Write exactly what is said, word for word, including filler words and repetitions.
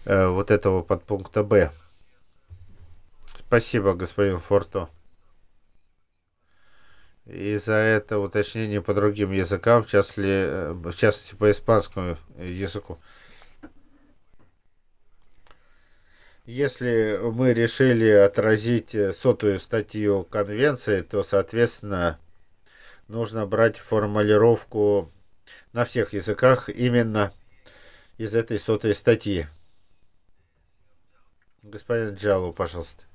э, вот этого подпункта Б. Спасибо, господин Форто. И за это уточнение по другим языкам, в частности, э, в частности по испанскому языку. Если мы решили отразить э, сотую статью Конвенции, то, соответственно, нужно брать формулировку на всех языках именно из этой сотой статьи. Господин Джалу, пожалуйста.